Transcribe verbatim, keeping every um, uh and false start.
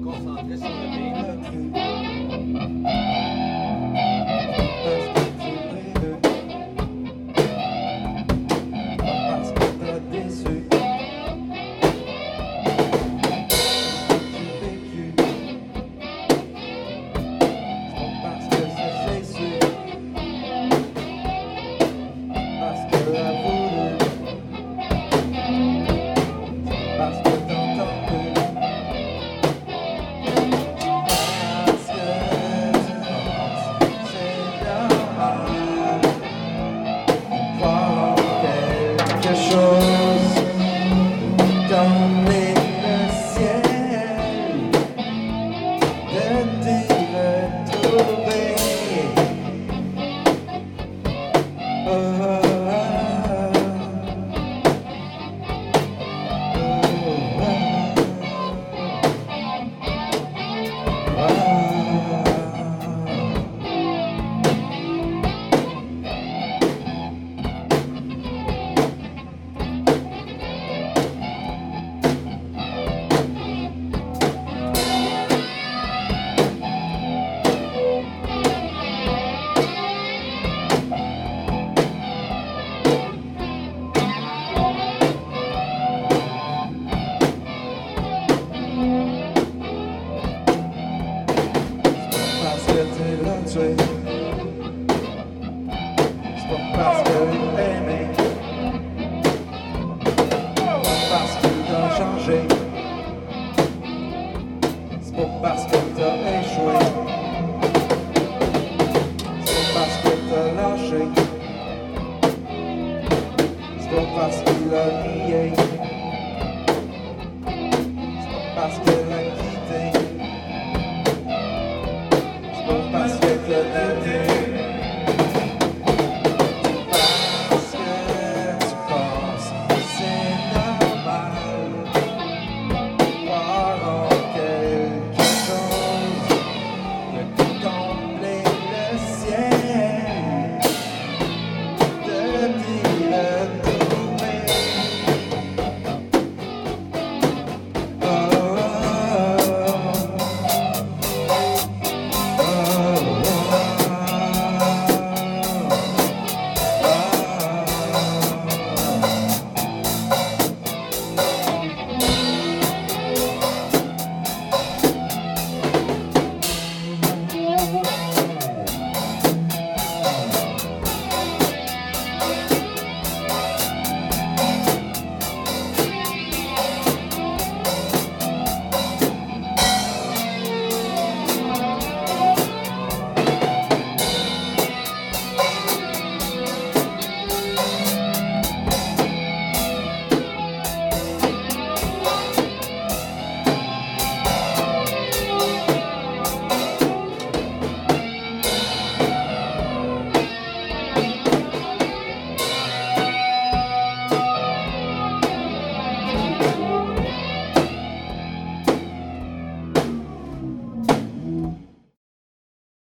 Concentré sur le beat. Parce que t'as déçu. J'ai vécu. C'est parce que c'est sûr. Parce que la voulu. Parce que t'entends plus. Parce que c'est normal. Croire en quelque chose. Donner le ciel. De t'y retrouver. Oh, oh, oh. Parce que tu l'as tué. C'est pas parce que tu aimé. C'est pas parce que t'as changé. C'est pas parce que t'as échoué. C'est pas parce que t'as lâché. C'est pas parce qu'il a nié.